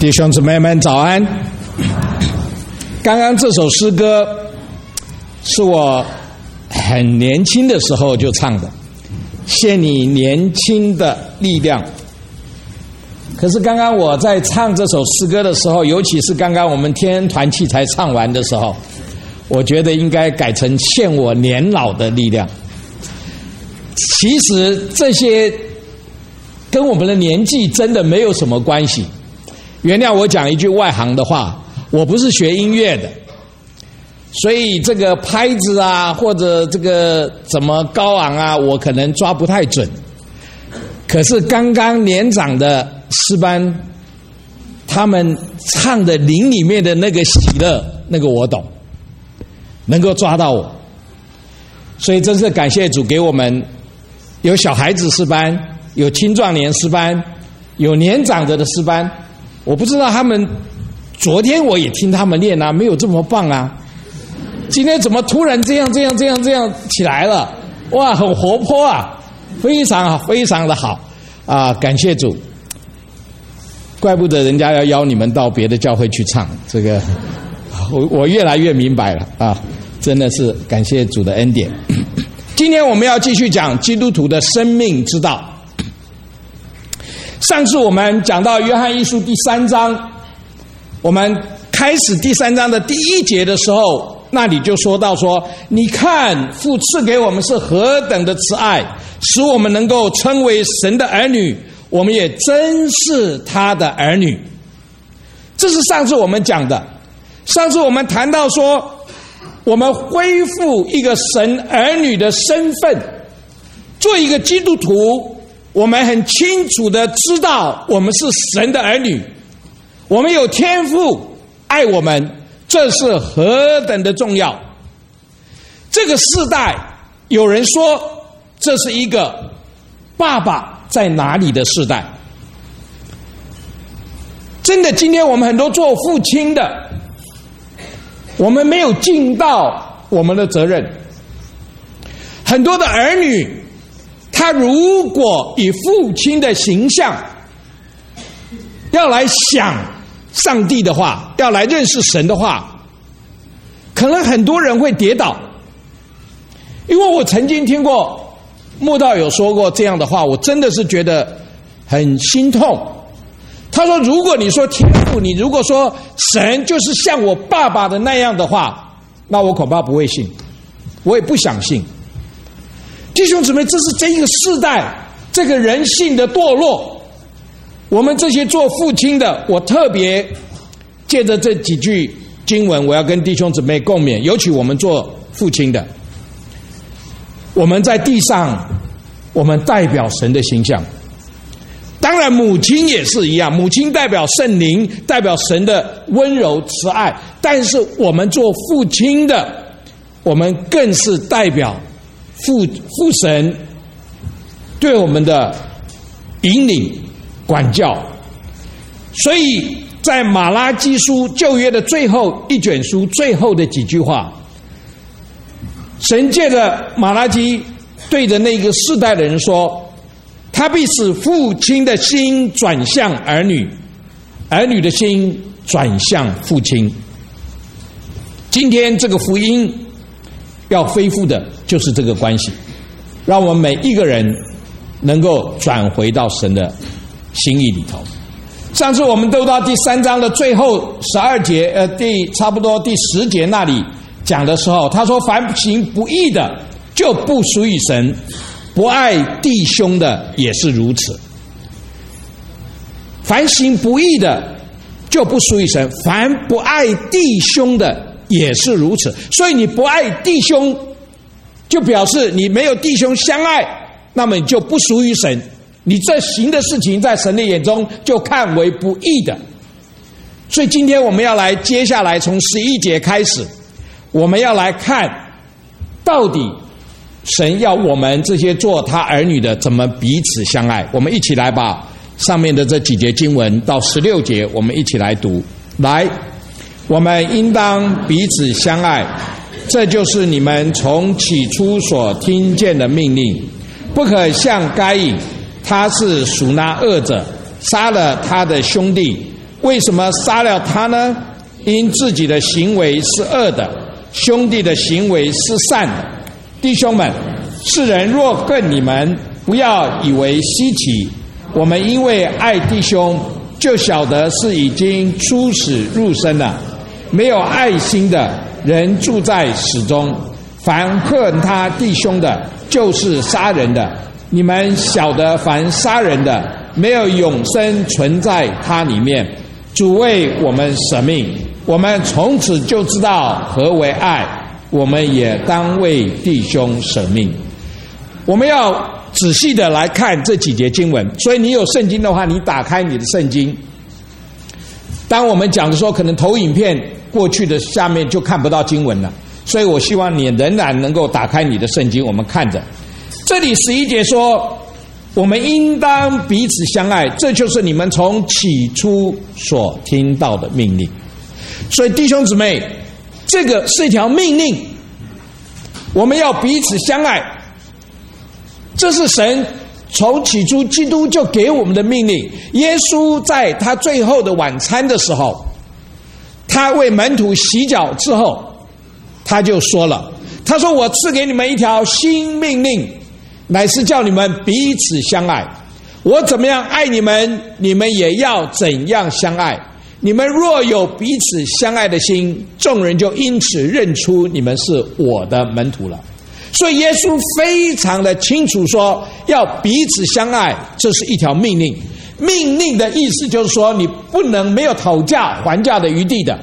弟兄姊妹们早安。刚刚这首诗歌是我很年轻的时候就唱的，献你年轻的力量。可是刚刚我在唱这首诗歌的时候，尤其是刚刚我们天恩团契才唱完的时候，我觉得应该改成献我年老的力量。其实这些跟我们的年纪真的没有什么关系。原谅我讲一句外行的话，我不是学音乐的，所以这个拍子啊，或者这个怎么高昂啊，我可能抓不太准。可是刚刚年长的诗班，他们唱的灵里面的那个喜乐，那个我懂，能够抓到我。所以真是感谢主给我们有小孩子诗班，有青壮年诗班，有年长者的诗班。我不知道他们，昨天我也听他们念啊，没有这么棒啊。今天怎么突然这样起来了？哇，很活泼啊，非常好，非常的好啊！感谢主，怪不得人家要邀你们到别的教会去唱这个，我越来越明白了啊！真的是感谢主的恩典。今天我们要继续讲基督徒的生命之道。上次我们讲到约翰一书第3章，我们开始第3章的第1节的时候，那里就说到说，你看父赐给我们是何等的慈爱，使我们能够称为神的儿女，我们也真是他的儿女。这是上次我们讲的。上次我们谈到说，我们恢复一个神儿女的身份，做一个基督徒，我们很清楚的知道我们是神的儿女，我们有天父爱我们，这是何等的重要。这个世代有人说这是一个爸爸在哪里的世代。真的，今天我们很多做父亲的，我们没有尽到我们的责任。很多的儿女，他如果以父亲的形象要来想上帝的话，要来认识神的话，可能很多人会跌倒。因为我曾经听过慕道友说过这样的话，我真的是觉得很心痛。他说，如果你说天父，你如果说神就是像我爸爸的那样的话，那我恐怕不会信，我也不想信。弟兄姊妹，这是这一个世代这个人性的堕落。我们这些做父亲的，我特别借着这几句经文，我要跟弟兄姊妹共勉，尤其我们做父亲的，我们在地上，我们代表神的形象。当然母亲也是一样，母亲代表圣灵，代表神的温柔慈爱，但是我们做父亲的，我们更是代表父神对我们的引领管教。所以在马拉基书旧约的最后一卷书最后的几句话，神借着马拉基对着那个世代的人说，他必使父亲的心转向儿女，儿女的心转向父亲。今天这个福音要恢复的就是这个关系，让我们每一个人能够转回到神的心意里头。上次我们都到第3章的最后12节，差不多第10节那里讲的时候，他说，凡行不义的就不属于神，不爱弟兄的也是如此。凡行不义的就不属于神，凡不爱弟兄的也是如此。所以你不爱弟兄，就表示你没有弟兄相爱，那么你就不属于神，你这行的事情在神的眼中就看为不义的。所以今天我们要来，接下来从11节开始，我们要来看到底神要我们这些做他儿女的怎么彼此相爱。我们一起来把上面的这几节经文到16节我们一起来读。来，我们应当彼此相爱，这就是你们从起初所听见的命令。不可像该隐，他是属那恶者，杀了他的兄弟。 为什么杀了他呢？因自己的行为是恶的，兄弟的行为是善的。弟兄们，世人若恨你们，不要以为稀奇。我们因为爱弟兄，就晓得是已经出死入生了。没有爱心的人住在死中，凡恨他弟兄的，就是杀人的。你们晓得，凡杀人的，没有永生存在他里面。主为我们舍命，我们从此就知道何为爱，我们也当为弟兄舍命。我们要仔细的来看这几节经文，所以你有圣经的话，你打开你的圣经。当我们讲的时候，可能投影片过去的下面就看不到经文了，所以我希望你仍然能够打开你的圣经，我们看着。这里11节说，我们应当彼此相爱，这就是你们从起初所听到的命令。所以弟兄姊妹，这个是一条命令，我们要彼此相爱，这是神从起初基督就给我们的命令。耶稣在他最后的晚餐的时候，他为门徒洗脚之后，他就说了，他说，我赐给你们一条新命令，乃是叫你们彼此相爱。我怎么样爱你们，你们也要怎样相爱。你们若有彼此相爱的心，众人就因此认出你们是我的门徒了。所以耶稣非常的清楚说，要彼此相爱，这是一条命令。命令的意思就是说，你不能没有讨价还价的余地的。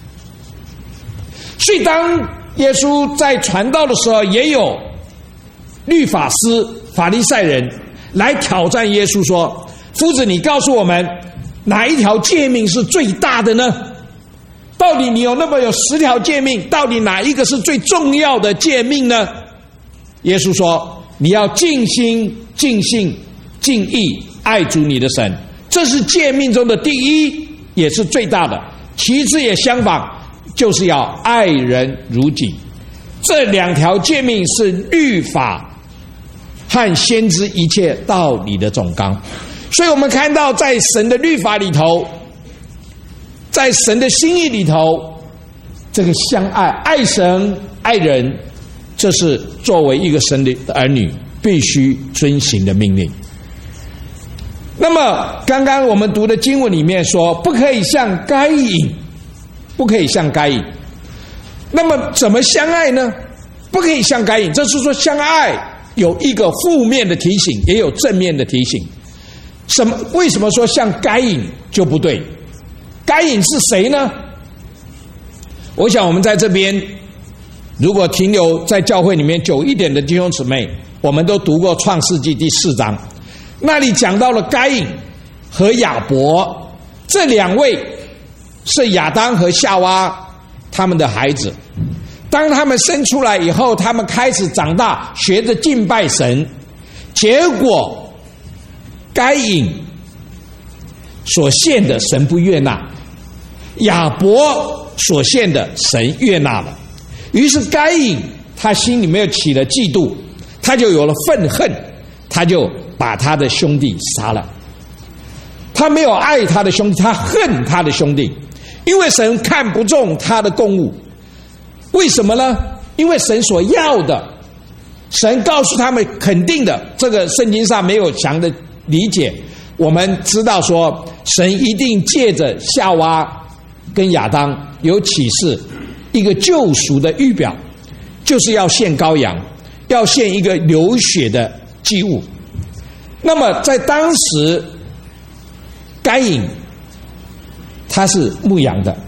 所以当耶稣在传道的时候，也有律法师法利赛人来挑战耶稣说，夫子，你告诉我们哪一条诫命是最大的呢？到底你有10条诫命，到底哪一个是最重要的诫命呢？耶稣说，你要尽心尽性尽意爱主你的神，这是诫命中的第一，也是最大的。其次也相仿，就是要爱人如己。这2条诫命是律法和先知一切道理的总纲。所以我们看到，在神的律法里头，在神的心意里头，这个相爱、爱神、爱人，这是作为一个神的儿女必须遵行的命令。那么刚刚我们读的经文里面说，不可以像该隐，不可以像该隐。那么怎么相爱呢？不可以像该隐，这是说相爱有一个负面的提醒，也有正面的提醒。为什么说像该隐就不对？该隐是谁呢？我想我们在这边如果停留在教会里面久一点的弟兄姊妹，我们都读过创世纪第4章，那里讲到了该隐和亚伯，这2位是亚当和夏娃他们的孩子。当他们生出来以后，他们开始长大，学着敬拜神，结果该隐所献的神不悦纳，亚伯所献的神悦纳了。于是该隐他心里面起了嫉妒，他就有了愤恨，他就把他的兄弟杀了。他没有爱他的兄弟，他恨他的兄弟，因为神看不中他的供物。为什么呢？因为神所要的，神告诉他们肯定的，这个圣经上没有详的理解。我们知道说，神一定借着夏娃跟亚当有启示，一个救赎的预表，就是要献羔羊，要献一个流血的祭物。那么在当时，该隐他是牧羊的，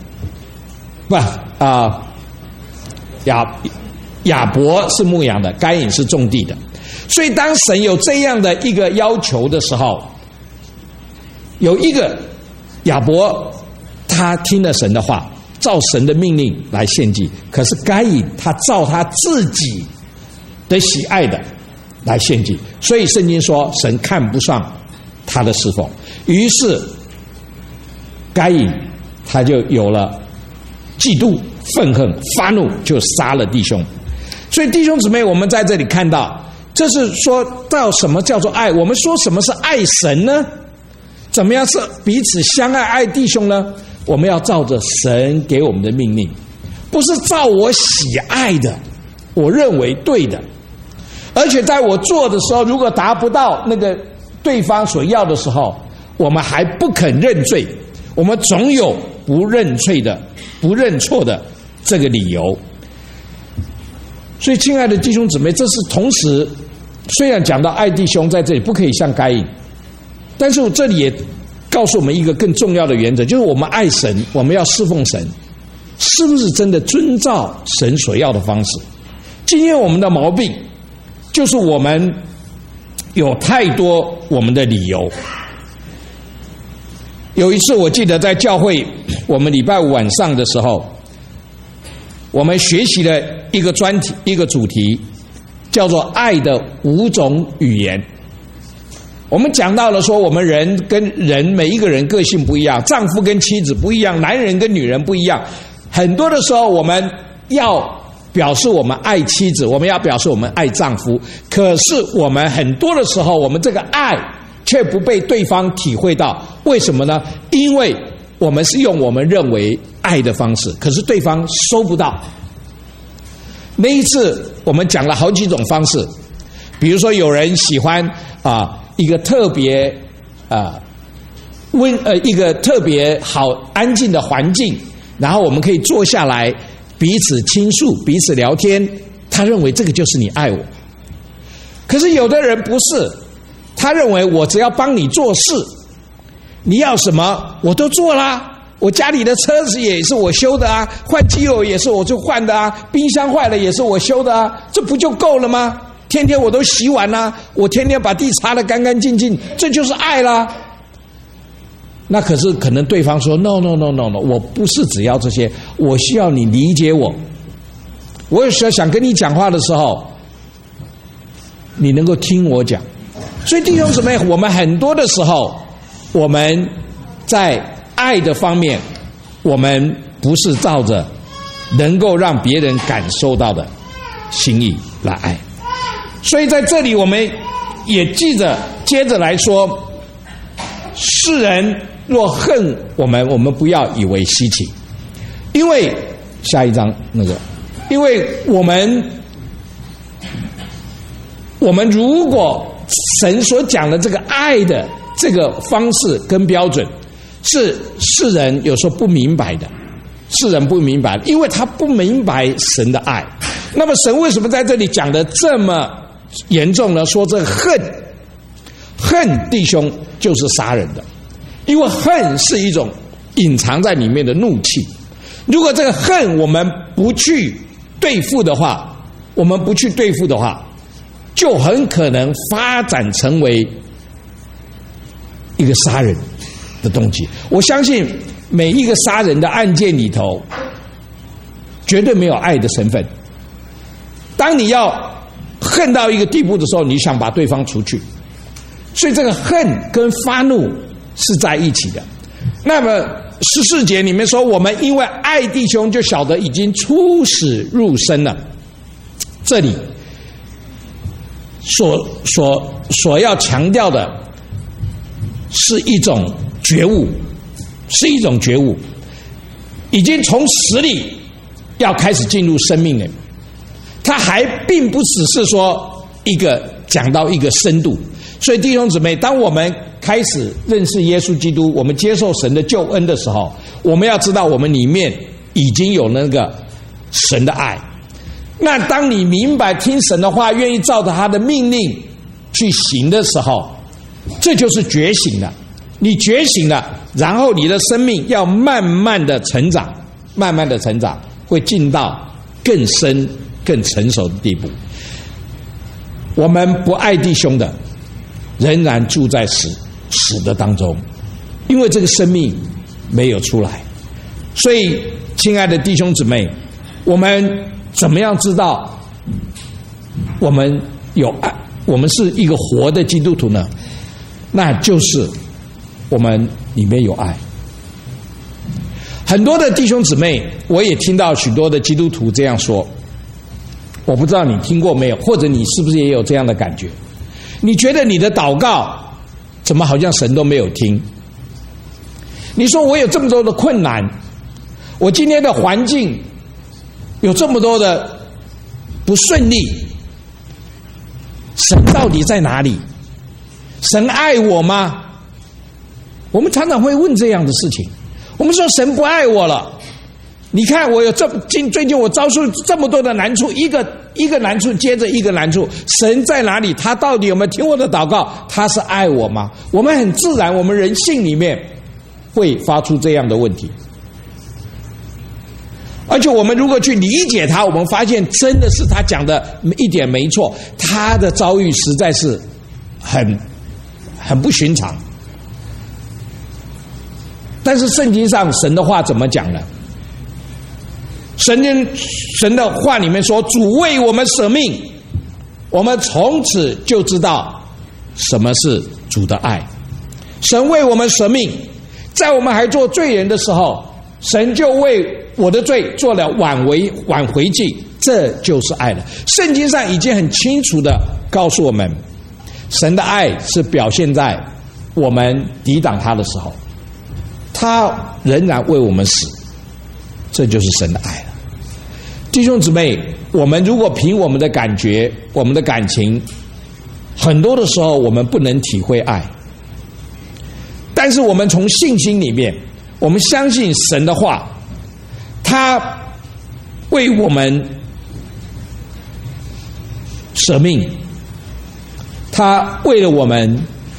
亚伯是牧羊的，该隐是种地的。所以当神有这样的一个要求的时候，有一个亚伯他听了神的话，照神的命令来献祭，可是该隐他照他自己的喜爱的来献祭，所以圣经说神看不上他的侍奉。于是该隐他就有了嫉妒、愤恨、发怒，就杀了弟兄。所以弟兄姊妹，我们在这里看到，这是说到什么叫做爱。我们说什么是爱神呢？ 怎么样是彼此相爱爱弟兄呢？我们要照着神给我们的命令，不是照我喜爱的，我认为对的，而且在我做的时候，如果达不到那个对方所要的时候，我们还不肯认罪，我们总有不认错的这个理由。所以亲爱的弟兄姊妹，这是同时虽然讲到爱弟兄在这里不可以像该隐，但是这里也告诉我们一个更重要的原则，就是我们爱神，我们要侍奉神，是不是真的遵照神所要的方式？今天我们的毛病就是我们有太多我们的理由。有一次我记得在教会，我们礼拜五晚上的时候，我们学习了一个专题，一个主题，叫做爱的5种语言。我们讲到了说，我们人跟人每一个人个性不一样，丈夫跟妻子不一样，男人跟女人不一样。很多的时候我们要表示我们爱妻子，我们要表示我们爱丈夫，可是我们很多的时候，我们这个爱却不被对方体会到。为什么呢？因为我们是用我们认为爱的方式，可是对方收不到。那一次我们讲了好几种方式，比如说有人喜欢一个特别一个特别好安静的环境，然后我们可以坐下来彼此倾诉，彼此聊天，他认为这个就是你爱我。可是有的人不是，他认为我只要帮你做事，你要什么我都做啦，我家里的车子也是我修的啊，换机油也是我就换的啊，冰箱坏了也是我修的啊，这不就够了吗？天天我都洗碗啦，我天天把地擦得干干净净，这就是爱啦。那可是可能对方说 no， 我不是只要这些，我需要你理解我，我有时候想跟你讲话的时候，你能够听我讲。所以弟兄姊妹，我们很多的时候，我们在爱的方面，我们不是照着能够让别人感受到的心意来爱。所以在这里我们也接着来说，世人若恨我们，我们不要以为稀奇，因为下一章因为我们如果神所讲的这个爱的这个方式跟标准是世人有时候不明白的，因为他不明白神的爱。那么神为什么在这里讲的这么严重呢？说这恨弟兄就是杀人的，因为恨是一种隐藏在里面的怒气。如果这个恨我们不去对付的话，就很可能发展成为一个杀人的动机。我相信每一个杀人的案件里头，绝对没有爱的成分。当你要恨到一个地步的时候，你想把对方除去，所以这个恨跟发怒是在一起的。那么14节里面说，我们因为爱弟兄，就晓得已经出始入生了。这里所要强调的是一种觉悟，已经从死里要开始进入生命了。它还并不只是说讲到一个深度。所以弟兄姊妹，当我们开始认识耶稣基督，我们接受神的救恩的时候，我们要知道我们里面已经有那个神的爱。那当你明白听神的话，愿意照着他的命令去行的时候，这就是觉醒了。你觉醒了，然后你的生命要慢慢的成长，会进到更深更成熟的地步。我们不爱弟兄的，仍然住在死的当中，因为这个生命没有出来。所以亲爱的弟兄姊妹，我们怎么样知道我们有爱，我们是一个活的基督徒呢？那就是我们里面有爱。很多的弟兄姊妹，我也听到许多的基督徒这样说，我不知道你听过没有，或者你是不是也有这样的感觉？你觉得你的祷告怎么好像神都没有听？ 你说我有这么多的困难，我今天的环境有这么多的不顺利，神到底在哪里？神爱我吗？我们常常会问这样的事情。我们说神不爱我了，你看我有最近我遭受这么多的难处，一个难处接着一个难处，神在哪里？他到底有没有听我的祷告？他是爱我吗？我们很自然，我们人性里面会发出这样的问题。而且我们如果去理解他，我们发现真的是他讲的一点没错，他的遭遇实在是很不寻常。但是圣经上神的话怎么讲呢？神的话里面说，主为我们舍命，我们从此就知道什么是主的爱。神为我们舍命，在我们还做罪人的时候，神就为我的罪做了挽回祭，这就是爱了。圣经上已经很清楚的告诉我们，神的爱是表现在我们抵挡他的时候，他仍然为我们死，这就是神的爱了。弟兄姊妹，我们如果凭我们的感觉，我们的感情，很多的时候我们不能体会爱，但是我们从信心里面，我们相信神的话，他为我们舍命，他为了我们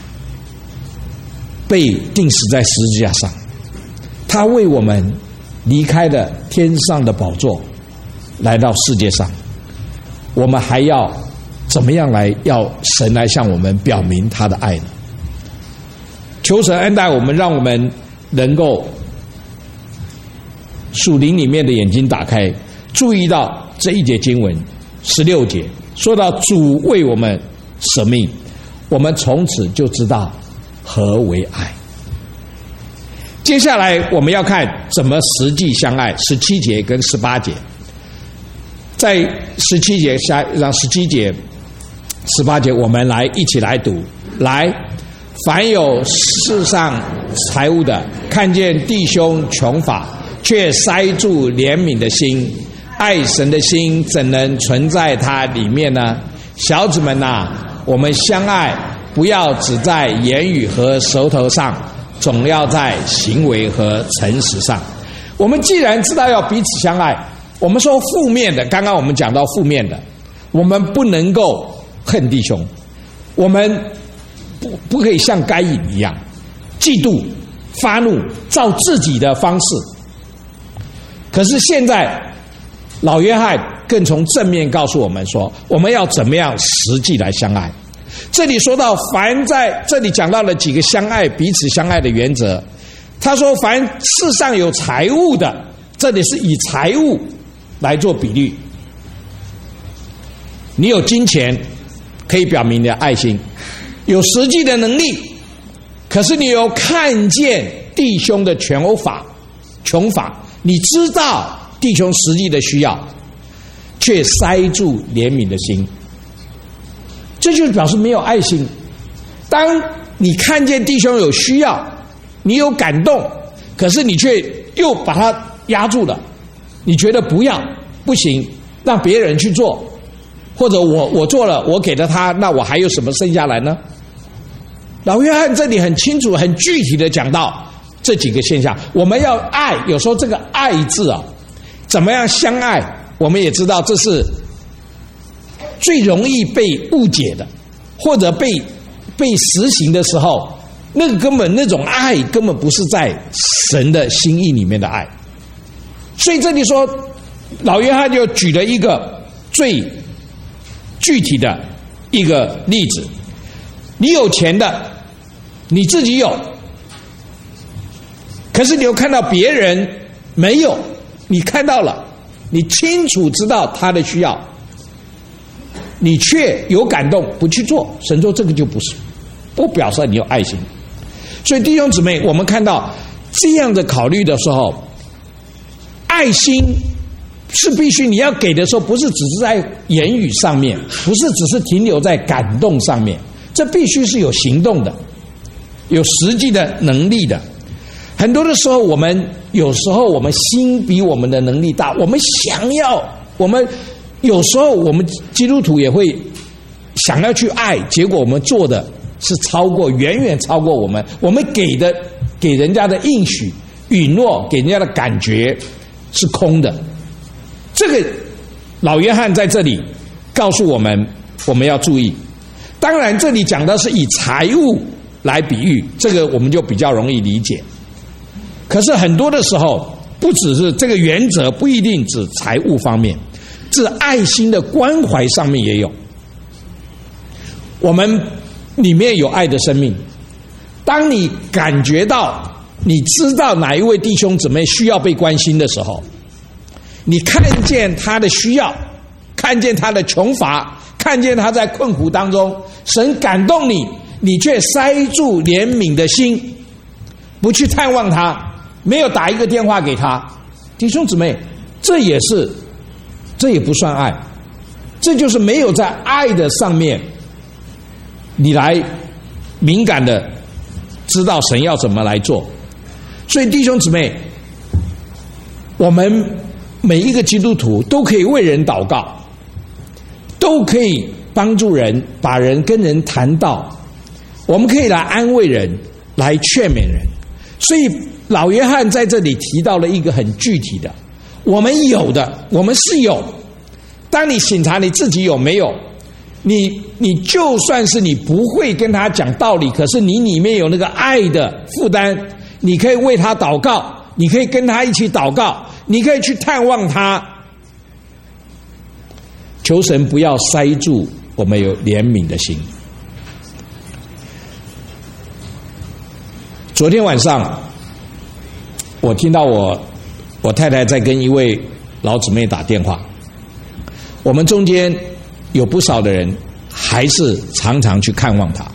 被钉死在十字架上，他为我们离开了天上的宝座，来到世界上，我们还要怎么样来要神来向我们表明他的爱呢？求神恩待我们，让我们能够属灵里面的眼睛打开，注意到这一节经文16节说到主为我们舍命，我们从此就知道何为爱。接下来我们要看怎么实际相爱，17节跟18节。在17节让17节18节我们来一起来读。来，凡有世上财物的，看见弟兄穷乏，却塞住怜悯的心，爱神的心怎能存在他里面呢？小子们啊，我们相爱，不要只在言语和舌头上，总要在行为和诚实上。我们既然知道要彼此相爱，我们说负面的，刚刚我们讲到负面的，我们不能够恨弟兄，我们不可以像该隐一样嫉妒发怒，照自己的方式。可是现在老约翰更从正面告诉我们说，我们要怎么样实际来相爱。这里说到凡在这里讲到了几个相爱彼此相爱的原则。他说凡世上有财物的，这里是以财物来做比喻。你有金钱可以表明你的爱心，有实际的能力，可是你有看见弟兄的穷乏，你知道弟兄实际的需要，却塞住怜悯的心，这就表示没有爱心。当你看见弟兄有需要，你有感动，可是你却又把它压住了，你觉得不行，让别人去做，或者我做了，我给了他，那我还有什么剩下来呢？老约翰这里很清楚很具体的讲到这几个现象。我们要爱，有时候这个爱字啊，怎么样相爱，我们也知道这是最容易被误解的，或者被实行的时候，那种爱根本不是在神的心意里面的爱。所以这里说老约翰就举了一个最具体的一个例子，你有钱的，你自己有，可是你又看到别人没有，你看到了，你清楚知道他的需要，你却有感动不去做，神说这个就不表示你有爱心。所以弟兄姊妹，我们看到这样的考虑的时候，爱心是必须你要给的时候，不是只是在言语上面，不是只是停留在感动上面，这必须是有行动的，有实际的能力的。 很多的时候，有时候我们心比我们的能力大，我们有时候我们基督徒也会想要去爱，结果我们做的是远远超过我们给人家的应许、允诺，给人家的感觉是空的。这个老约翰在这里告诉我们要注意。当然，这里讲的是以财物来比喻，这个我们就比较容易理解。可是很多的时候，不只是这个原则，不一定指财物方面，指爱心的关怀上面也有。我们里面有爱的生命，当你感觉到你知道哪一位弟兄姊妹需要被关心的时候，你看见他的需要，看见他的穷乏，看见他在困苦当中，神感动你，你却塞住怜悯的心，不去探望他，没有打一个电话给他，弟兄姊妹，这也不算爱，这就是没有在爱的上面，你来敏感的知道神要怎么来做。所以弟兄姊妹，我们每一个基督徒都可以为人祷告，都可以帮助人，把人跟人谈道，我们可以来安慰人，来劝勉人。所以老约翰在这里提到了一个很具体的，我们有的，我们是有。当你审查你自己有没有，你就算是你不会跟他讲道理，可是你里面有那个爱的负担，你可以为他祷告，你可以跟他一起祷告，你可以去探望他。求神不要塞住我们有怜悯的心。昨天晚上我听到我太太在跟一位老姊妹打电话，我们中间有不少的人还是常常去看望她。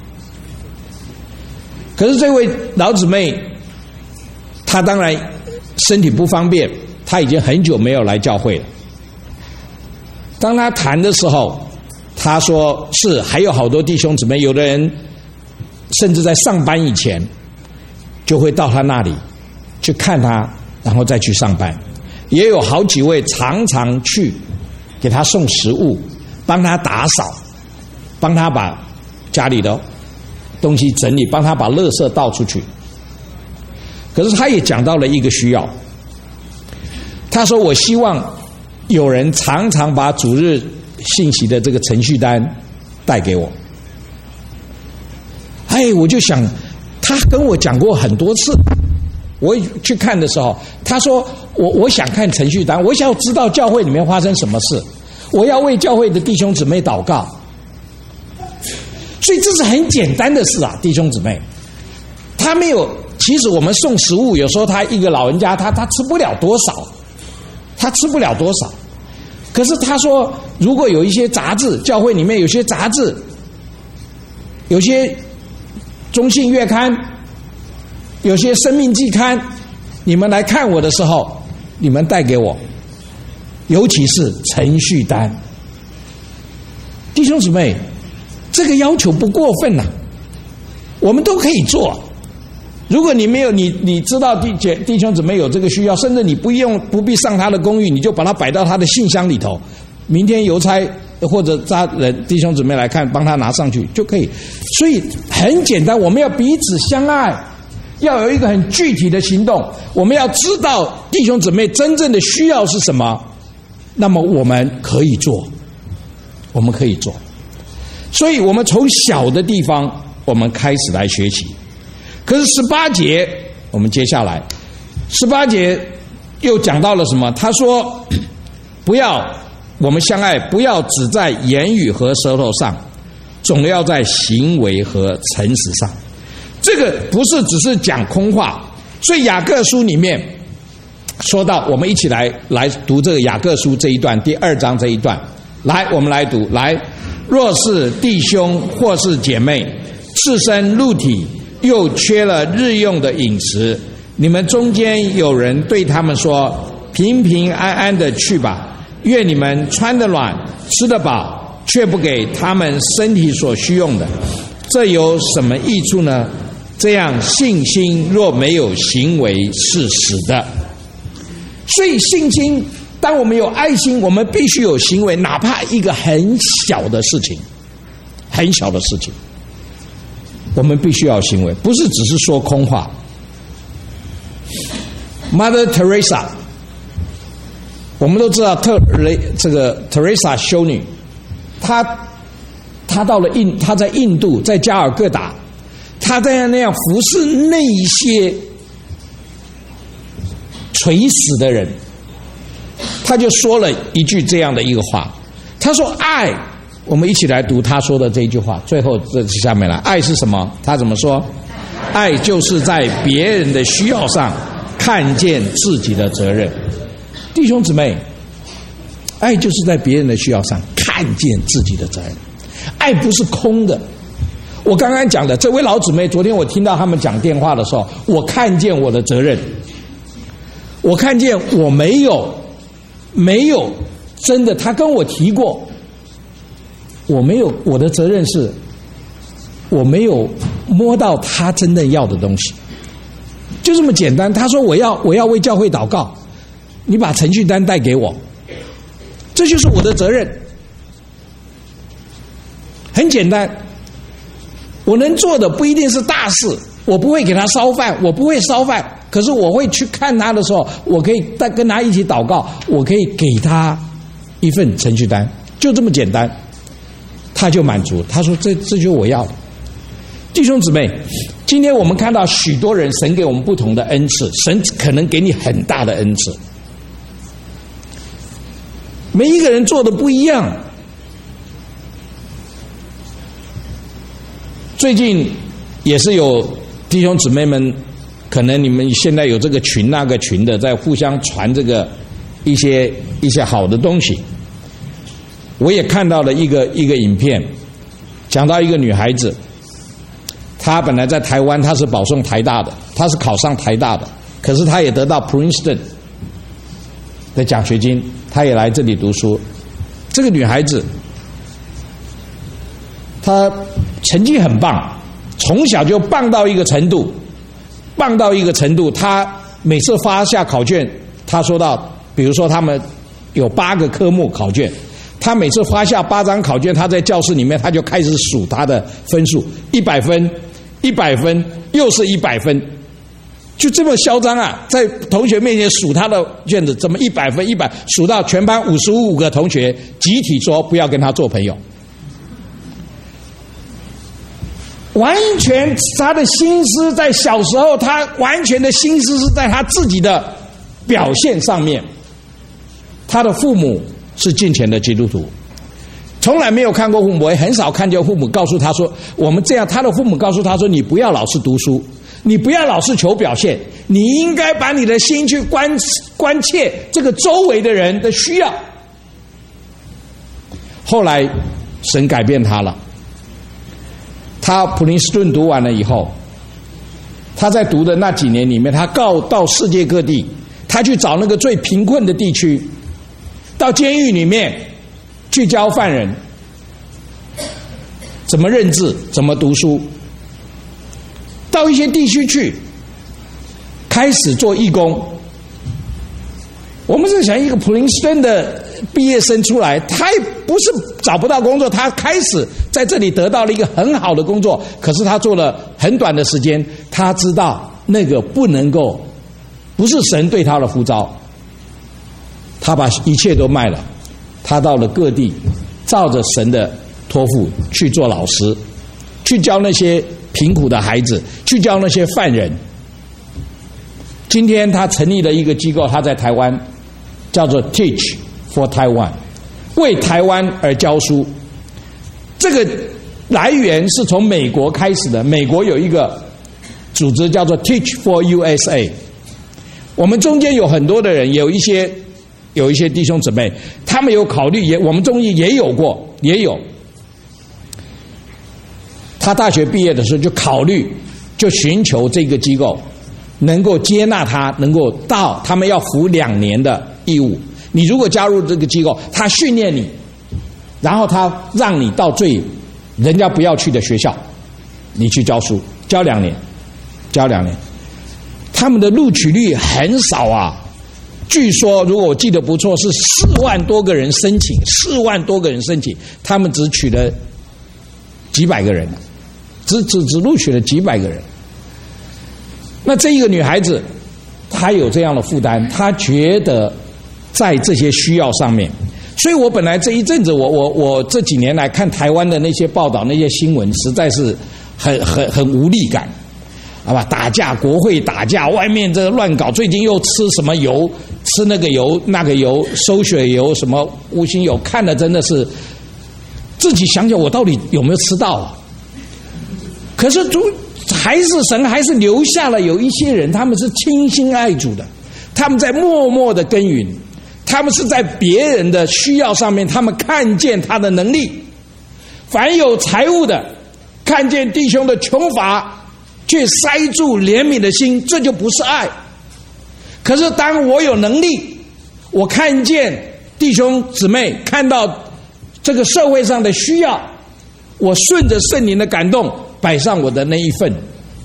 可是这位老姊妹她当然身体不方便，她已经很久没有来教会了。当她谈的时候，她说是还有好多弟兄姊妹，有的人甚至在上班以前就会到她那里去看她，然后再去上班。也有好几位常常去给她送食物，帮她打扫，帮她把家里的东西整理，帮她把垃圾倒出去。可是她也讲到了一个需要，她说我希望有人常常把主日信息的这个程序单带给我。我就想他跟我讲过很多次，我去看的时候，他说我想看程序单，我想要知道教会里面发生什么事，我要为教会的弟兄姊妹祷告。所以这是很简单的事啊，弟兄姊妹。他没有，其实我们送食物，有时候他一个老人家他吃不了多少，可是他说如果有一些杂志，教会里面有些杂志，有些中信月刊，有些生命季刊，你们来看我的时候，你们带给我，尤其是程序单。弟兄姊妹，这个要求不过分啊，我们都可以做。如果你没有，你知道弟兄姊妹有这个需要，甚至你不必上他的公寓，你就把它摆到他的信箱里头，明天邮差或者弟兄姊妹来看，帮他拿上去就可以。所以很简单，我们要彼此相爱，要有一个很具体的行动，我们要知道弟兄姊妹真正的需要是什么，那么我们可以做。所以我们从小的地方我们开始来学习。可是18节，我们接下来18节又讲到了什么？他说我们相爱，不要只在言语和舌头上，总要在行为和诚实上。这个不是只是讲空话。所以雅各书里面说到，我们一起来读这个雅各书这一段第2章这一段。来，我们来读。来，若是弟兄或是姐妹赤身露体，又缺了日用的饮食，你们中间有人对他们说，平平安安的去吧，愿你们穿得暖，吃得饱，却不给他们身体所需用的，这有什么益处呢？ 这样信心若没有行为是死的。所以信心，当我们有爱心，我们必须有行为，哪怕一个很小的事情，很小的事情，我们必须要有行为，不是只是说空话。Mother Teresa， 我们都知道这个 Teresa 修女，她在印度，在加尔各答，她在那样服侍那一些垂死的人，她就说了一句这样的一个话，她说爱，我们一起来读她说的这一句话，最后这下面来，爱是什么？她怎么说？爱就是在别人的需要上看见自己的责任。弟兄姊妹，爱就是在别人的需要上看见自己的责任。爱不是空的。我刚刚讲的这位老姊妹，昨天我听到他们讲电话的时候，我看见我的责任，我看见我没有真的，他跟我提过，我的责任是我没有摸到他真正要的东西，就这么简单。他说我要为教会祷告，你把程序单带给我，这就是我的责任。很简单，我能做的不一定是大事，我不会给他烧饭，我不会烧饭，可是我会去看他的时候，我可以跟他一起祷告，我可以给他一份程序单，就这么简单，他就满足。他说这就是我要的。弟兄姊妹，今天我们看到许多人，神给我们不同的恩赐，神可能给你很大的恩赐，每一个人做的不一样。最近也是有弟兄姊妹们，可能你们现在有这个群那个群的，在互相传这个一些好的东西。我也看到了一个影片，讲到一个女孩子，她本来在台湾，她是保送台大的，她是考上台大的，可是她也得到 Princeton 的奖学金，她也来这里读书。这个女孩子，她成绩很棒，从小就棒到一个程度，她每次发下考卷，她说到，比如说他们有8个科目考卷，她每次发下8张考卷，她在教室里面，她就开始数她的分数，100分，100分，又是100分，就这么嚣张啊！在同学面前数她的卷子，怎么100分100，数到全班55个同学集体说不要跟她做朋友。完全他的心思在小时候，他完全的心思是在他自己的表现上面。他的父母是敬虔的基督徒，从来没有看过父母，也很少看见父母告诉他说我们这样。他的父母告诉他说，你不要老是读书，你不要老是求表现，你应该把你的心去关切这个周围的人的需要。后来神改变他了，他普林斯顿读完了以后，他在读的那几年里面，他到世界各地，他去找那个最贫困的地区，到监狱里面去教犯人怎么认字，怎么读书，到一些地区去开始做义工。我们是想一个普林斯顿的毕业生出来，他也不是找不到工作，他开始在这里得到了一个很好的工作，可是他做了很短的时间，他知道那个不是神对他的呼召，他把一切都卖了，他到了各地，照着神的托付去做老师，去教那些贫苦的孩子，去教那些犯人。今天他成立了一个机构，他在台湾叫做 Teach for Taiwan， 为台湾而教书。这个来源是从美国开始的，美国有一个组织叫做 Teach for USA。 我们中间有很多的人，有一些弟兄姊妹，他们有考虑，我们中间也有。他大学毕业的时候就考虑，就寻求这个机构能够接纳他，能够到他们要服2年的义务。你如果加入这个机构，他训练你，然后他让你到人家不要去的学校，你去教书，教2年。 教2年，他们的录取率很少啊。据说如果我记得不错，是4万多个人申请，4万多个人申请，他们只取了几百个人，只录取了几百个人。那这一个女孩子，她有这样的负担，她觉得在这些需要上面，所以我本来这一阵子，我这几年来看台湾的那些报道、那些新闻，实在是很无力感。好吧，打架，国会打架，外面这个乱搞，最近又吃什么油，吃那个油那个油，收血油什么无心油，看了真的是自己想想我到底有没有吃到啊？可是还是神还是留下了有一些人，他们是倾心爱主的，他们在默默的耕耘，他们是在别人的需要上面，他们看见他的能力。凡有财物的，看见弟兄的穷乏，却塞住怜悯的心，这就不是爱。可是当我有能力，我看见弟兄姊妹看到这个社会上的需要，我顺着圣灵的感动摆上我的那一份，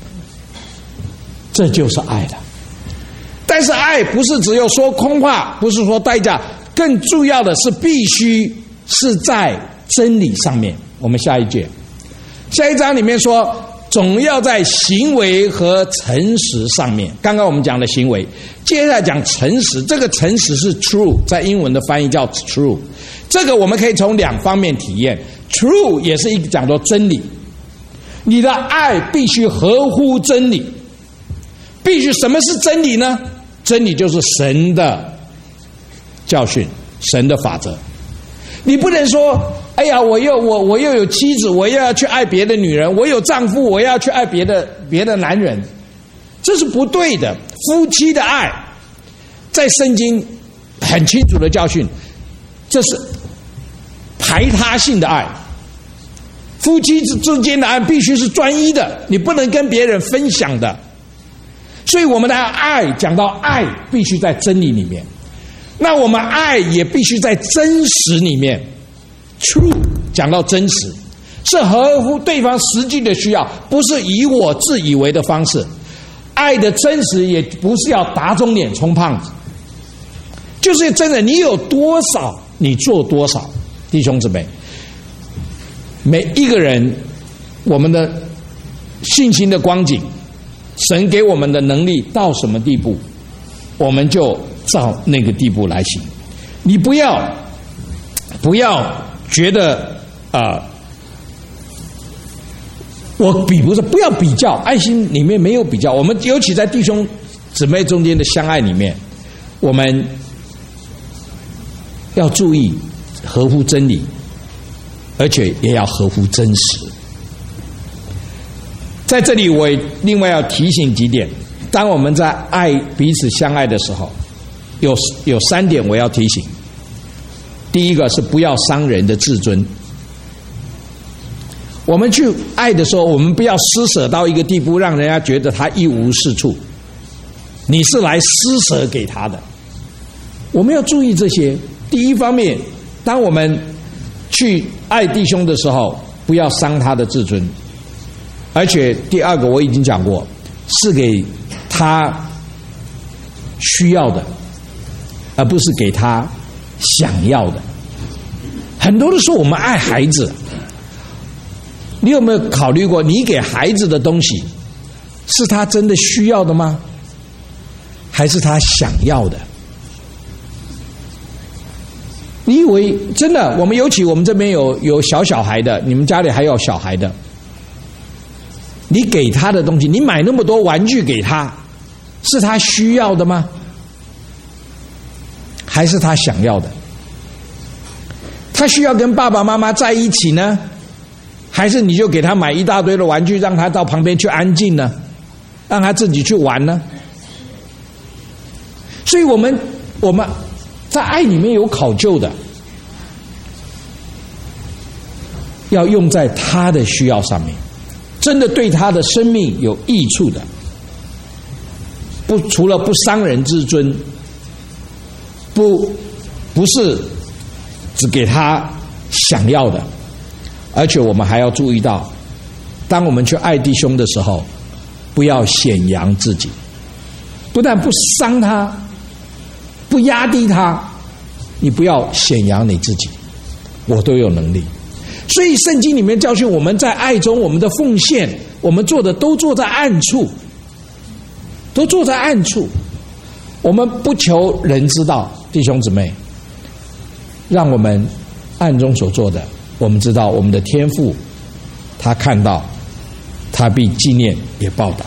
这就是爱了。但是爱不是只有说空话，不是说代价，更重要的是必须是在真理上面。我们下一节，下一章里面说，总要在行为和诚实上面。刚刚我们讲的行为，接下来讲诚实。这个诚实是 true， 在英文的翻译叫 true。这个我们可以从2方面体验。true 也是一个讲作真理，你的爱必须合乎真理。必须什么是真理呢？真理就是神的教训，神的法则。你不能说，哎呀，我又有妻子，我又要去爱别的女人；我有丈夫，我又要去爱别的男人，这是不对的。夫妻的爱，在圣经很清楚的教训，这是排他性的爱。夫妻之间的爱必须是专一的，你不能跟别人分享的。所以我们的爱，讲到爱必须在真理里面，那我们爱也必须在真实里面。 True 讲到真实，是合乎对方实际的需要，不是以我自以为的方式。爱的真实也不是要打肿脸充胖子，就是真的你有多少你做多少。弟兄姊妹，每一个人我们的信心的光景，神给我们的能力到什么地步，我们就照那个地步来行。你不要觉得我不要比较，爱心里面没有比较。我们尤其在弟兄姊妹中间的相爱里面，我们要注意合乎真理，而且也要合乎真实。在这里我另外要提醒几点，当我们在爱彼此相爱的时候，有3点我要提醒。第一个是不要伤人的自尊。我们去爱的时候，我们不要施舍到一个地步，让人家觉得他一无是处，你是来施舍给他的。我们要注意这些。第一方面，当我们去爱弟兄的时候，不要伤他的自尊。而且第二个我已经讲过，是给他需要的，而不是给他想要的。很多的时候我们爱孩子，你有没有考虑过，你给孩子的东西是他真的需要的吗？还是他想要的？你以为真的，我们尤其我们这边有小孩的，你们家里还有小孩的，你给他的东西，你买那么多玩具给他，是他需要的吗？还是他想要的？他需要跟爸爸妈妈在一起呢，还是你就给他买一大堆的玩具，让他到旁边去安静呢，让他自己去玩呢？所以我们在爱里面有考究的，要用在他的需要上面，真的对他的生命有益处的，除了不伤人之尊，不是只给他想要的，而且我们还要注意到，当我们去爱弟兄的时候， 不要显扬自己，不但不伤他，不压低他，你不要显扬你自己，我都有能力。所以圣经里面教训我们，在爱中，我们的奉献，我们做的都做在暗处，都做在暗处。我们不求人知道，弟兄姊妹，让我们暗中所做的，我们知道我们的天父他看到，他必纪念也报答。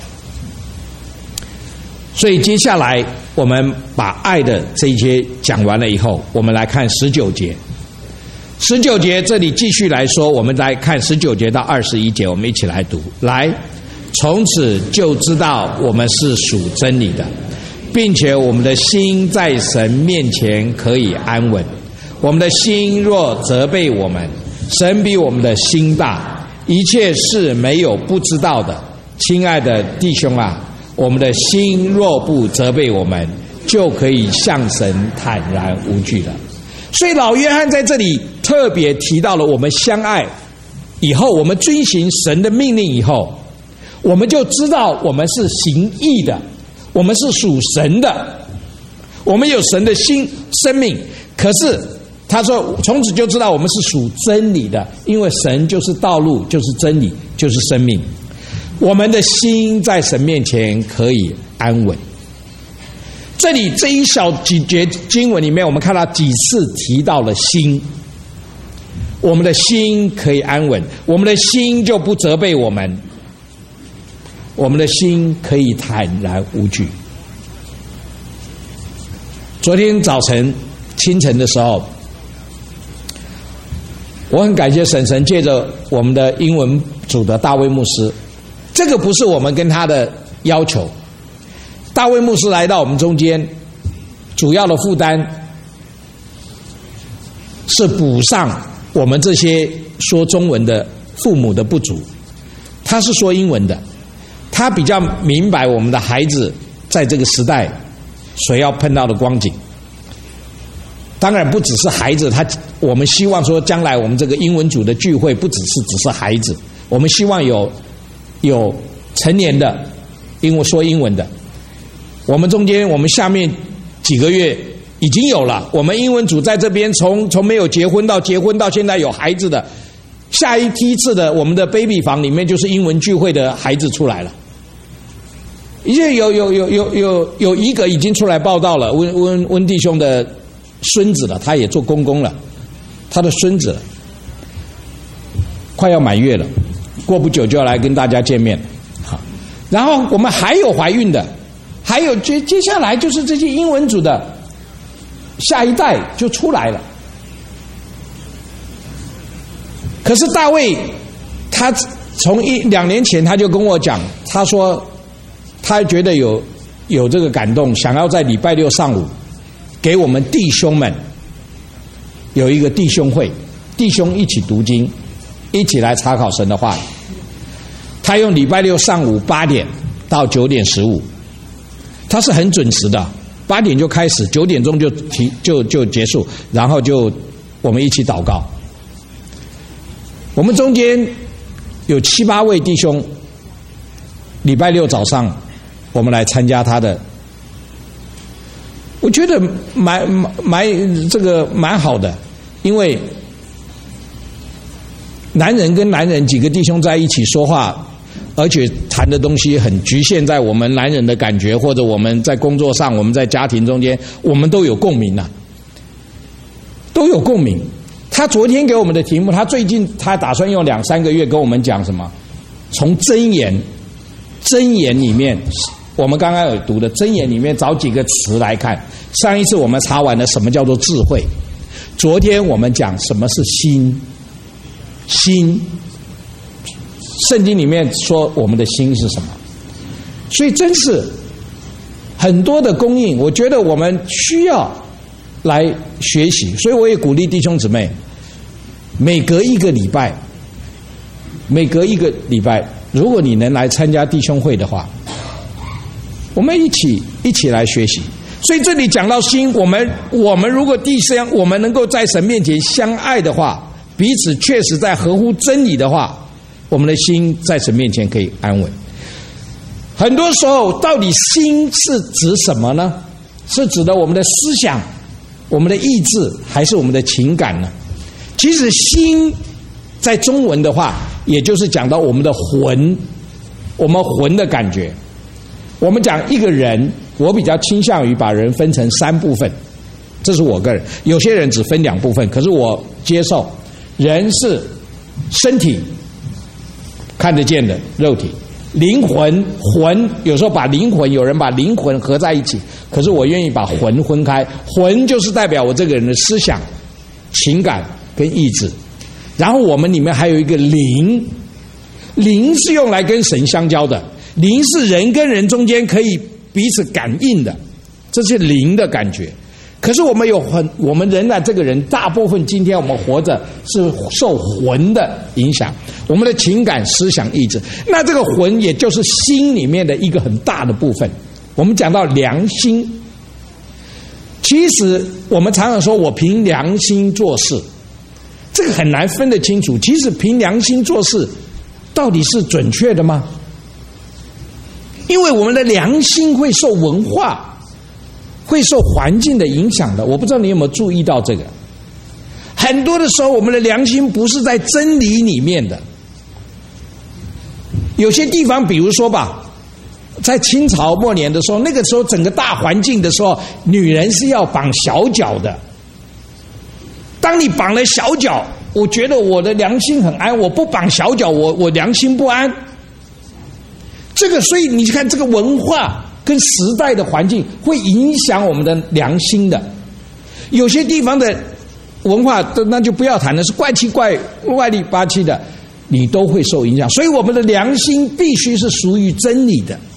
所以接下来我们把爱的这一些讲完了以后，我们来看19节。19节这里继续来说，我们来看19节到21节，我们一起来读。来，从此就知道我们是属真理的，并且我们的心在神面前可以安稳。我们的心若责备我们，神比我们的心大，一切事没有不知道的。亲爱的弟兄啊，我们的心若不责备我们，就可以向神坦然无惧了。所以老约翰在这里特别提到了，我们相爱以后，我们遵行神的命令以后，我们就知道我们是行义的，我们是属神的，我们有神的生命。可是他说从此就知道我们是属真理的，因为神就是道路，就是真理，就是生命。我们的心在神面前可以安稳。这里这一小几节经文里面，我们看到几次提到了心。我们的心可以安稳，我们的心就不责备我们，我们的心可以坦然无惧。昨天早晨清晨的时候，我很感谢神借着我们的英文组的大卫牧师，这个不是我们跟他的要求。大卫牧师来到我们中间，主要的负担是补上我们这些说中文的父母的不足。他是说英文的，他比较明白我们的孩子在这个时代所要碰到的光景。当然不只是孩子，我们希望说将来我们这个英文组的聚会不只是孩子，我们希望有成年的说英文的。我们中间我们下面几个月已经有了，我们英文组在这边从没有结婚到结婚到现在有孩子的，下一梯次的我们的 baby 房里面就是英文聚会的孩子出来了。已经有一个已经出来报道了，温弟兄的孙子了，他也做公公了，他的孙子快要满月了，过不久就要来跟大家见面。好，然后我们还有怀孕的，还有接下来就是这些英文组的下一代就出来了。可是大卫他从2年前他就跟我讲，他说他觉得有这个感动，想要在礼拜六上午给我们弟兄们有一个弟兄会，弟兄一起读经，一起来查考神的话。他用礼拜六上午8点到9点15，他是很准时的，8点就开始，9点钟就结束，然后就我们一起祷告。我们中间有7、8位弟兄，礼拜六早上我们来参加他的，我觉得蛮好的，因为男人跟男人几个弟兄在一起说话，而且谈的东西很局限在我们男人的感觉，或者我们在工作上，我们在家庭中间，我们都有共鸣啊，都有共鸣。他昨天给我们的题目，他最近他打算用2、3个月跟我们讲什么？从箴言里面，我们刚刚有读的箴言里面找几个词来看。上一次我们查完了什么叫做智慧，昨天我们讲什么是心。圣经里面说我们的心是什么，所以真是很多的供应，我觉得我们需要来学习。所以我也鼓励弟兄姊妹，每隔一个礼拜，如果你能来参加弟兄会的话，我们一起来学习。所以这里讲到心，我们如果我们能够在神面前相爱的话，彼此确实在合乎真理的话，我们的心在神面前可以安稳。 很多时候，到底心是指什么呢？是指的我们的思想、我们的意志，还是我们的情感呢？其实心在中文的话，也就是讲到我们的魂，我们魂的感觉。我们讲一个人，我比较倾向于把人分成3部分，这是我个人。有些人只分2部分，可是我接受，人是身体看得见的肉体。灵魂，魂，有时候把灵魂，有人把灵魂合在一起，可是我愿意把魂分开。魂就是代表我这个人的思想、情感跟意志。然后我们里面还有一个灵，灵是用来跟神相交的，灵是人跟人中间可以彼此感应的，这是灵的感觉。可是我们仍然这个人大部分今天我们活着是受魂的影响，我们的情感、思想、意志。那这个魂也就是心里面的一个很大的部分。我们讲到良心，其实我们常常说我凭良心做事，这个很难分得清楚。其实凭良心做事到底是准确的吗？因为我们的良心会受文化、会受环境的影响的。我不知道你有没有注意到这个。很多的时候我们的良心不是在真理里面的。有些地方比如说吧，在清朝末年的时候，那个时候整个大环境的时候，女人是要绑小脚的。当你绑了小脚，我觉得我的良心很安，我不绑小脚，我良心不安。这个所以你看这个文化跟时代的环境会影响我们的良心的。有些地方的文化那就不要谈了，是怪气怪里八气的，你都会受影响。所以我们的良心必须是属于真理的。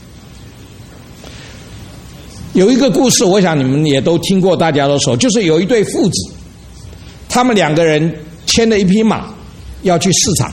有一个故事，我想你们也都听过，大家都熟，就是有一对父子，他们2个人牵了一匹马要去市场，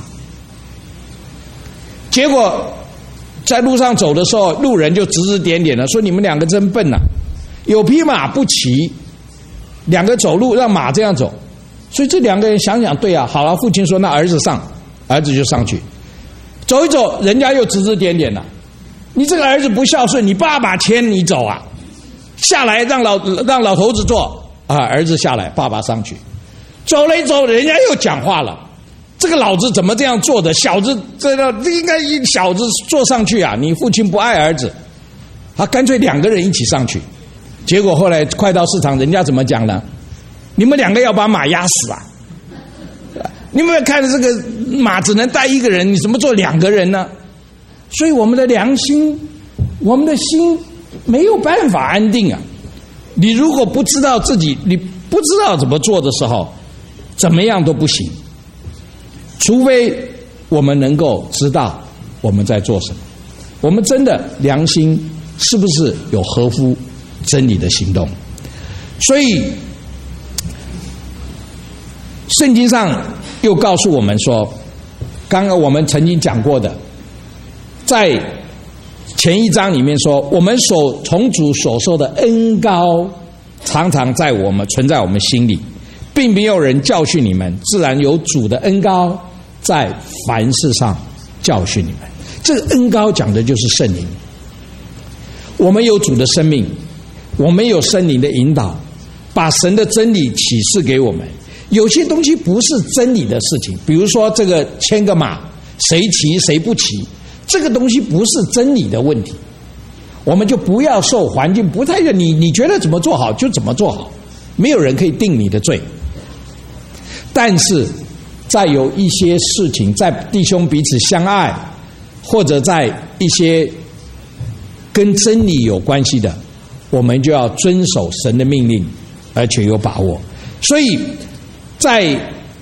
结果在路上走的时候，路人就指指点点的说：“你们2个真笨呐、有匹马不骑，2个走路让马这样走。”所以这2个人想想，对啊，好了，父亲说那儿子上，儿子就上去，走一走，人家又指指点点了：“你这个儿子不孝顺，你爸爸牵你走啊，下来让老头子坐啊，儿子下来，爸爸上去，走了一走，人家又讲话了。”这个老子怎么这样做的？小子，这应该小子坐上去啊！你父亲不爱儿子，他干脆2个人一起上去。结果后来快到市场，人家怎么讲呢？你们2个要把马压死啊！你们看这个马只能带1个人，你怎么做2个人呢？所以我们的良心，我们的心没有办法安定啊！你如果不知道自己，你不知道怎么做的时候，怎么样都不行。除非我们能够知道我们在做什么，我们真的良心是不是有合乎真理的行动。所以圣经上又告诉我们说，刚刚我们曾经讲过的，在前1章里面说，我们从主所受的恩膏常常存在我们心里，并没有人教训你们，自然有主的恩膏在凡事上教训你们。这个恩膏讲的就是圣灵。我们有主的生命，我们有圣灵的引导，把神的真理启示给我们。有些东西不是真理的事情，比如说这个牵个马，谁骑谁不骑，这个东西不是真理的问题，我们就不要受环境不太你觉得怎么做好就怎么做好，没有人可以定你的罪。但是在有一些事情，在弟兄彼此相爱，或者在一些跟真理有关系的，我们就要遵守神的命令，而且有把握。所以在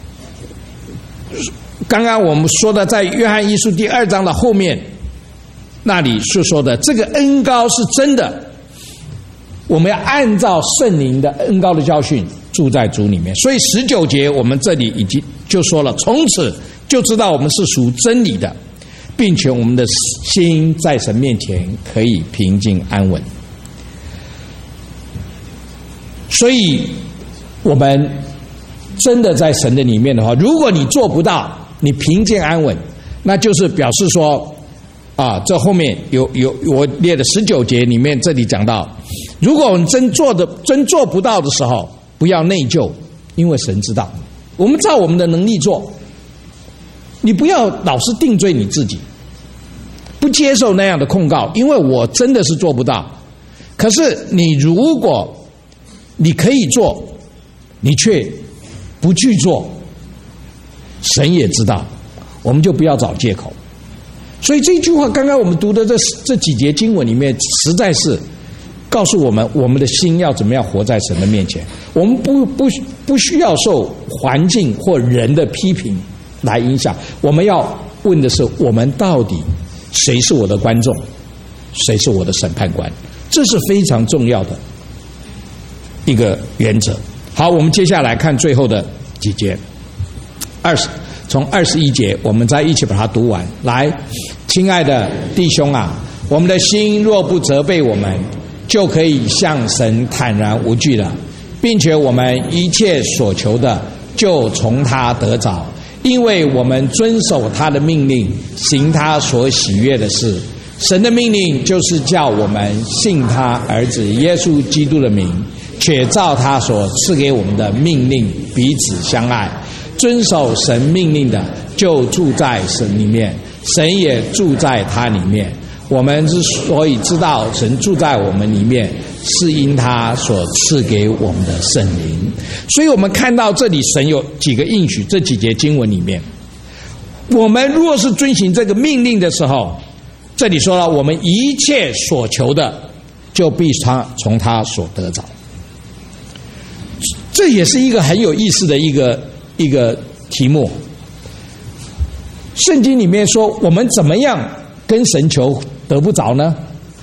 刚刚我们说的，在约翰一书第2章的后面那里是说的，这个恩膏是真的，我们要按照圣灵的恩膏的教训住在主里面。所以19节我们这里已经就说了，从此就知道我们是属真理的，并且我们的心在神面前可以平静安稳。所以我们真的在神的里面的话，如果你做不到你平静安稳，那就是表示说这后面有我列的19节里面，这里讲到，如果我们真做不到的时候，不要内疚，因为神知道，我们照我们的能力做，你不要老是定罪你自己，不接受那样的控告，因为我真的是做不到。可是你如果你可以做，你却不去做，神也知道，我们就不要找借口。所以这句话，刚刚我们读的这几节经文里面，实在是告诉我们，我们的心要怎么样活在神的面前。我们不需要受环境或人的批评来影响。我们要问的是，我们到底谁是我的观众，谁是我的审判官？这是非常重要的一个原则。好，我们接下来看最后的几节，从21节，我们再一起把它读完。来，亲爱的弟兄啊，我们的心若不责备我们，就可以向神坦然无惧了，并且我们一切所求的就从他得着，因为我们遵守他的命令，行他所喜悦的事。神的命令就是叫我们信他儿子耶稣基督的名，且照他所赐给我们的命令彼此相爱。遵守神命令的就住在神里面，神也住在他里面。我们之所以知道神住在我们里面，是因他所赐给我们的圣灵。所以我们看到这里神有几个应许，这几节经文里面，我们若是遵行这个命令的时候，这里说了，我们一切所求的就必从他所得着。这也是一个很有意思的一个题目。圣经里面说，我们怎么样跟神求得不着呢？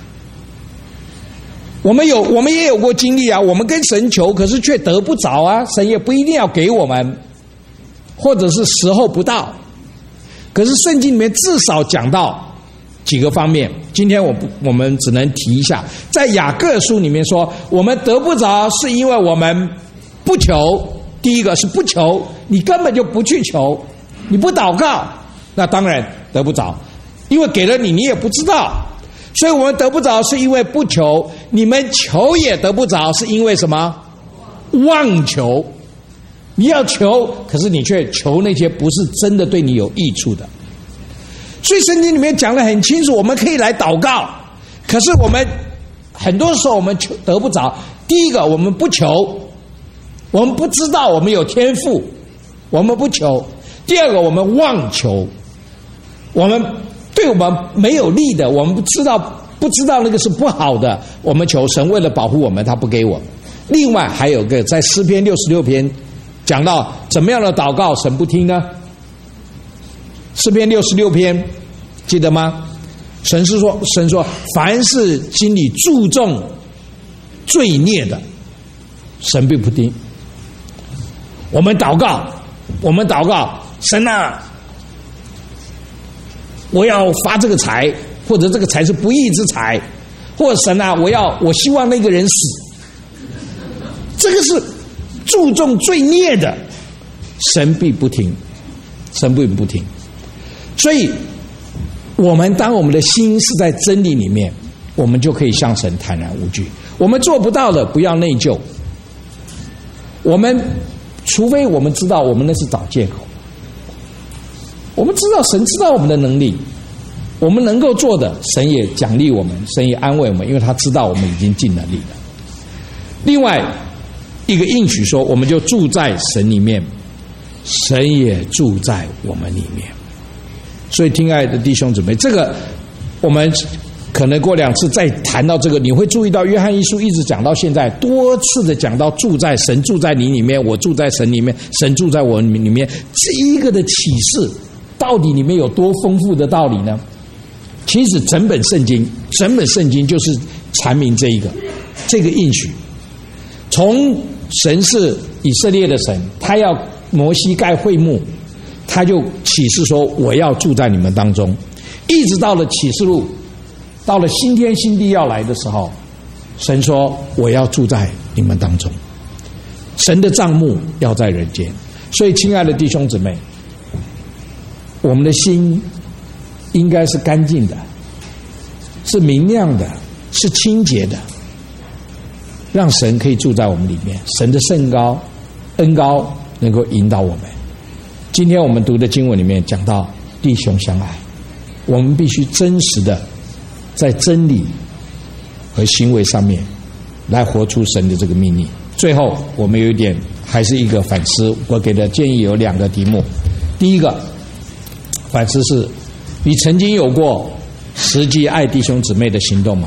我们也有过经历啊，我们跟神求，可是却得不着啊，神也不一定要给我们，或者是时候不到。可是圣经里面至少讲到几个方面，今天我们只能提一下。在雅各书里面说，我们得不着是因为我们不求。第一个是不求，你根本就不去求，你不祷告，那当然得不着，因为给了你，你也不知道。所以我们得不着是因为不求，你们求也得不着，是因为什么？妄求。你要求，可是你却求那些不是真的对你有益处的。所以圣经里面讲得很清楚，我们可以来祷告，可是我们很多时候我们求得不着。第一个，我们不求，我们不知道我们有天赋，我们不求。第二个，我们妄求，我们对我们没有利的，我们不知道那个是不好的，我们求神为了保护我们，他不给我们。另外还有个在诗篇66篇讲到怎么样的祷告神不听呢？诗篇66篇记得吗？神说凡是心里注重罪孽的，神并不听。我们祷告，神啊，我要发这个财，或者这个财是不义之财，或者神啊，我希望那个人死，这个是注重罪孽的，神并不听，神并不听。所以当我们的心是在真理里面，我们就可以向神坦然无惧。我们做不到的，不要内疚。除非我们知道我们那是找借口，我们知道神知道我们的能力，我们能够做的，神也奖励我们，神也安慰我们，因为他知道我们已经尽了力了。另外一个应许说，我们就住在神里面，神也住在我们里面。所以亲爱的弟兄姊妹，这个我们可能过2次再谈到这个，你会注意到约翰一书一直讲到现在，多次的讲到神住在你里面，我住在神里面，神住在我里面，这一个的启示到底里面有多丰富的道理呢？其实整本圣经就是阐明这个应许。从神是以色列的神，他要摩西盖会幕，他就启示说我要住在你们当中，一直到了启示录，到了新天新地要来的时候，神说我要住在你们当中，神的帐幕要在人间。所以亲爱的弟兄姊妹，我们的心应该是干净的， 是明亮的，是清洁的，让神可以住在我们里面。神的圣高恩高能够引导我们。今天我们读的经文里面讲到弟兄相爱，我们必须真实的在真理和行为上面来活出神的这个命令。最后我们有一点还是一个反思，我给的建议有2个题目。第一个反思是，你曾经有过实际爱弟兄姊妹的行动吗？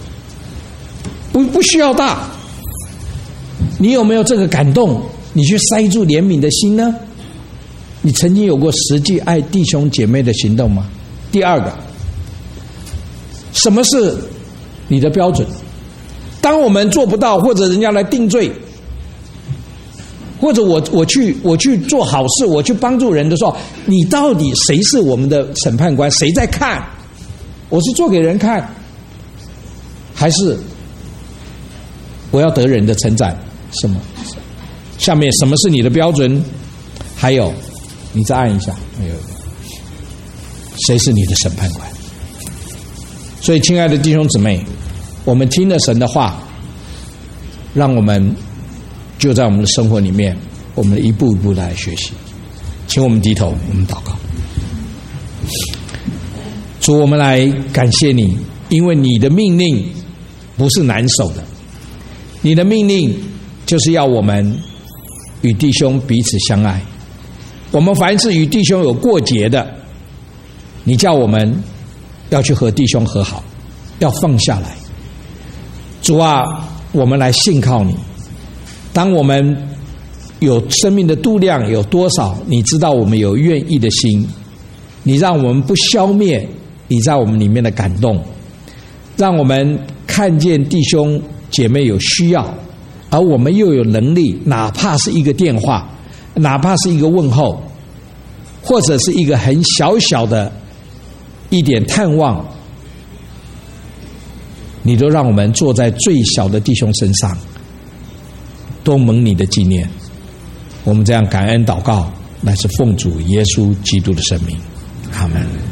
不需要大，你有没有这个感动，你去塞住怜悯的心呢？你曾经有过实际爱弟兄姐妹的行动吗？第二个，什么是你的标准？当我们做不到，或者人家来定罪，或者我去做好事，我去帮助人的时候，你到底谁是我们的审判官？谁在看？我是做给人看，还是我要得人的称赞？什么？下面什么是你的标准？还有，你再按一下，谁是你的审判官？所以，亲爱的弟兄姊妹，我们听了神的话，让我们就在我们的生活里面，我们一步一步来学习。请我们低头，我们祷告。主，我们来感谢你，因为你的命令不是难守的，你的命令就是要我们与弟兄彼此相爱。我们凡是与弟兄有过节的，你叫我们要去和弟兄和好，要放下来。主啊，我们来信靠你。当我们有生命的度量有多少，你知道我们有愿意的心，你让我们不消灭你在我们里面的感动，让我们看见弟兄姐妹有需要，而我们又有能力，哪怕是一个电话，哪怕是一个问候，或者是一个很小小的一点探望，你都让我们坐在最小的弟兄身上，都蒙你的纪念。我们这样感恩祷告，乃是奉主耶稣基督的圣名，阿们。